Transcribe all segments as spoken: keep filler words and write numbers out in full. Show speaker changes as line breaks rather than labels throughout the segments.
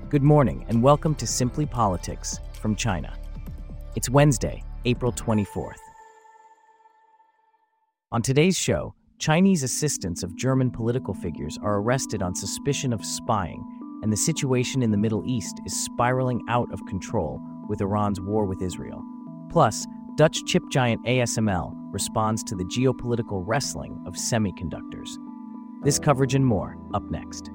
Good morning and welcome to Simply Politics from China. It's Wednesday, April twenty-fourth. On today's show, Chinese assistants of German political figures are arrested on suspicion of spying, and the situation in the Middle East is spiraling out of control with Iran's war with Israel. Plus, Dutch chip giant A S M L responds to the geopolitical wrestling of semiconductors. This coverage and more, up next.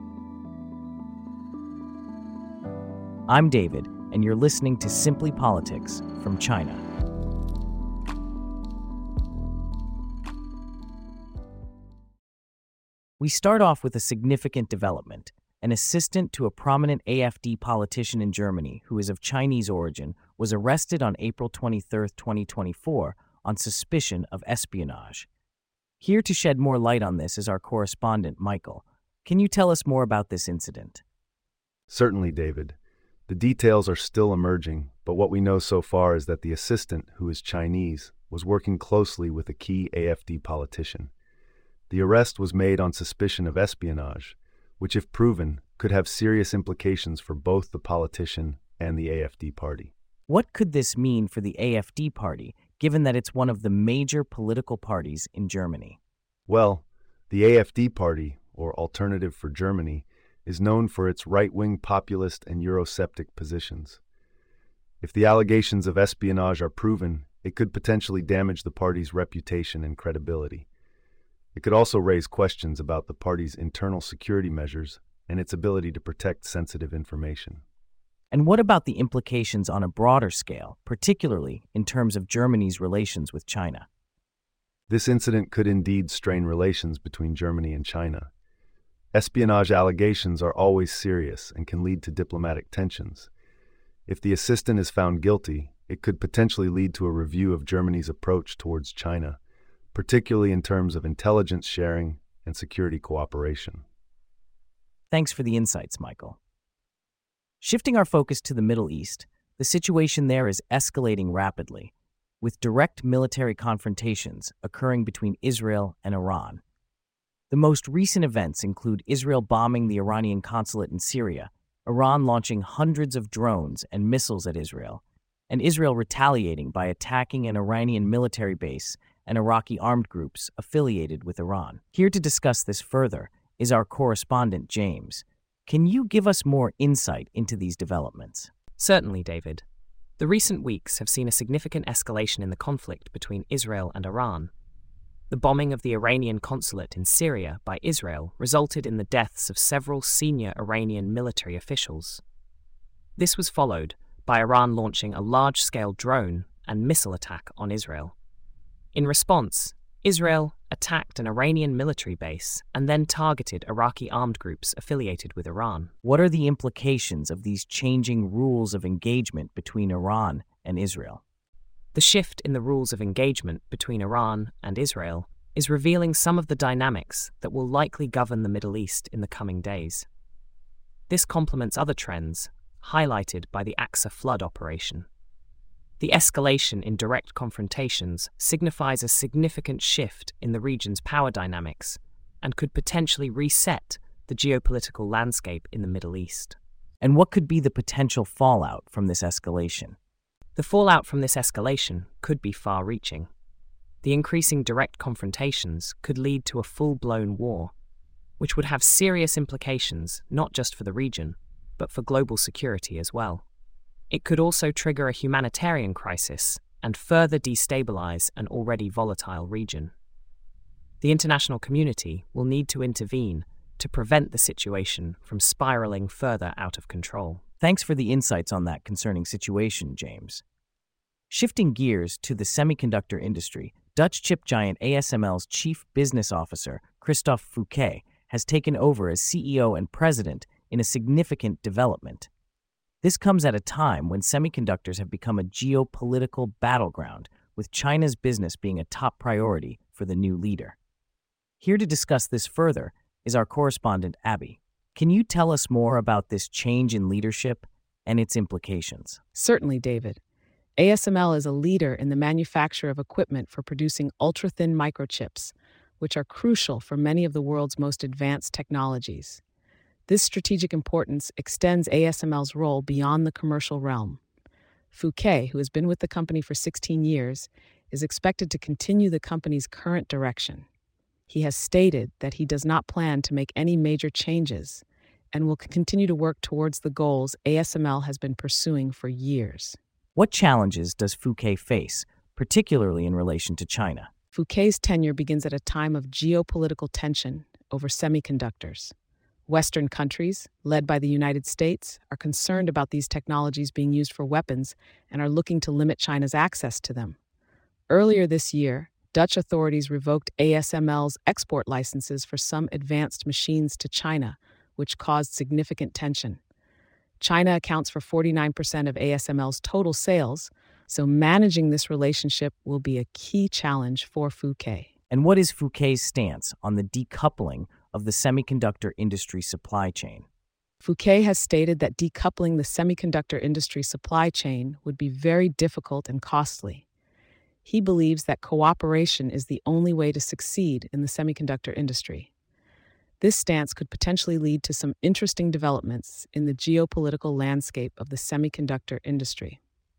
I'm David, and you're listening to Simply Politics from China. We start off with a significant development. An assistant to a prominent A F D politician in Germany who is of Chinese origin was arrested on April twenty-third, twenty twenty-four on suspicion of espionage. Here to shed more light on this is our correspondent, Michael. Can you tell us more about this incident?
Certainly, David. The details are still emerging, but what we know so far is that the assistant, who is Chinese, was working closely with a key A F D politician. The arrest was made on suspicion of espionage, which, if proven, could have serious implications for both the politician and the A F D party.
What could this mean for the A F D party, given that it's one of the major political parties in Germany?
Well, the A F D party, or Alternative for Germany, is known for its right-wing populist and Eurosceptic positions. If the allegations of espionage are proven, it could potentially damage the party's reputation and credibility. It could also raise questions about the party's internal security measures and its ability to protect sensitive information.
And what about the implications on a broader scale, particularly in terms of Germany's relations with China?
This incident could indeed strain relations between Germany and China. Espionage allegations are always serious and can lead to diplomatic tensions. If the assistant is found guilty, it could potentially lead to a review of Germany's approach towards China, particularly in terms of intelligence sharing and security cooperation.
Thanks for the insights, Michael. Shifting our focus to the Middle East, the situation there is escalating rapidly, with direct military confrontations occurring between Israel and Iran. The most recent events include Israel bombing the Iranian consulate in Syria, Iran launching hundreds of drones and missiles at Israel, and Israel retaliating by attacking an Iranian military base and Iraqi armed groups affiliated with Iran. Here to discuss this further is our correspondent, James. Can you give us more insight into these developments?
Certainly, David. The recent weeks have seen a significant escalation in the conflict between Israel and Iran. The bombing of the Iranian consulate in Syria by Israel resulted in the deaths of several senior Iranian military officials. This was followed by Iran launching a large-scale drone and missile attack on Israel. In response, Israel attacked an Iranian military base and then targeted Iraqi armed groups affiliated with Iran.
What are the implications of these changing rules of engagement between Iran and Israel?
The shift in the rules of engagement between Iran and Israel is revealing some of the dynamics that will likely govern the Middle East in the coming days. This complements other trends highlighted by the Aqsa flood operation. The escalation in direct confrontations signifies a significant shift in the region's power dynamics and could potentially reset the geopolitical landscape in the Middle East.
And what could be the potential fallout from this escalation?
The fallout from this escalation could be far-reaching. The increasing direct confrontations could lead to a full-blown war, which would have serious implications not just for the region, but for global security as well. It could also trigger a humanitarian crisis and further destabilize an already volatile region. The international community will need to intervene to prevent the situation from spiraling further out of control.
Thanks for the insights on that concerning situation, James. Shifting gears to the semiconductor industry, Dutch chip giant A S M L's chief business officer, Christophe Fouquet, has taken over as C E O and president in a significant development. This comes at a time when semiconductors have become a geopolitical battleground, with China's business being a top priority for the new leader. Here to discuss this further is our correspondent, Abby. Can you tell us more about this change in leadership and its implications?
Certainly, David. A S M L is a leader in the manufacture of equipment for producing ultra-thin microchips, which are crucial for many of the world's most advanced technologies. This strategic importance extends A S M L's role beyond the commercial realm. Fouquet, who has been with the company for sixteen years, is expected to continue the company's current direction. He has stated that he does not plan to make any major changes and will continue to work towards the goals A S M L has been pursuing for years.
What challenges does Fouquet face, particularly in relation to China?
Fouquet's tenure begins at a time of geopolitical tension over semiconductors. Western countries, led by the United States, are concerned about these technologies being used for weapons and are looking to limit China's access to them. Earlier this year, Dutch authorities revoked A S M L's export licenses for some advanced machines to China, which caused significant tension. China accounts for forty-nine percent of A S M L's total sales, so managing this relationship will be a key challenge for Fouquet.
And what is Fouquet's stance on the decoupling of the semiconductor industry supply chain?
Fouquet has stated that decoupling the semiconductor industry supply chain would be very difficult and costly. He believes that cooperation is the only way to succeed in the semiconductor industry. This stance could potentially lead to some interesting developments in the geopolitical landscape of the semiconductor industry.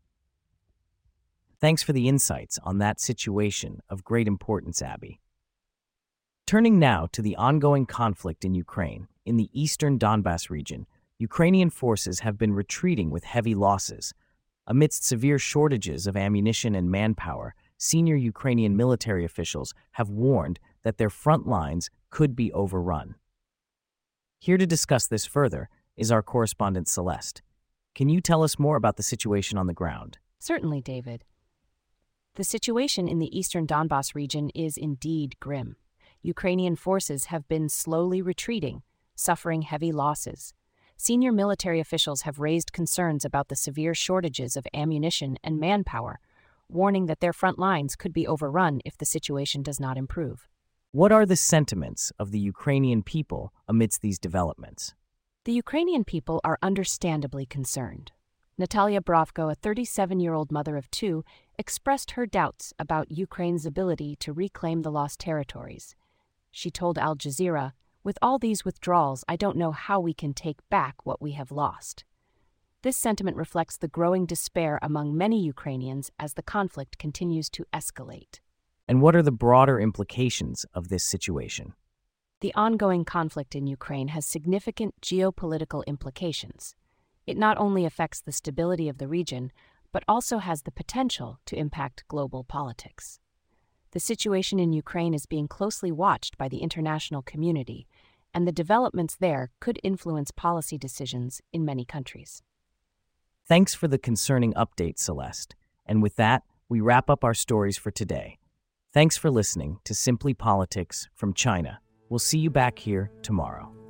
Thanks for the insights on that situation of great importance, Abby. Turning now to the ongoing conflict in Ukraine, in the eastern Donbas region, Ukrainian forces have been retreating with heavy losses. Amidst severe shortages of ammunition and manpower, senior Ukrainian military officials have warned that their front lines could be overrun. Here to discuss this further is our correspondent Celeste. Can you tell us more about the situation on the ground?
Certainly, David. The situation in the eastern Donbas region is indeed grim. Ukrainian forces have been slowly retreating, suffering heavy losses. Senior military officials have raised concerns about the severe shortages of ammunition and manpower, warning that their front lines could be overrun if the situation does not improve.
What are the sentiments of the Ukrainian people amidst these developments?
The Ukrainian people are understandably concerned. Natalia Bravko, a thirty-seven-year-old mother of two, expressed her doubts about Ukraine's ability to reclaim the lost territories. She told Al Jazeera, "With all these withdrawals, I don't know how we can take back what we have lost." This sentiment reflects the growing despair among many Ukrainians as the conflict continues to escalate.
And what are the broader implications of this situation?
The ongoing conflict in Ukraine has significant geopolitical implications. It not only affects the stability of the region, but also has the potential to impact global politics. The situation in Ukraine is being closely watched by the international community, and the developments there could influence policy decisions in many countries.
Thanks for the concerning update, Celeste. And with that, we wrap up our stories for today. Thanks for listening to Simply Politics from China. We'll see you back here tomorrow.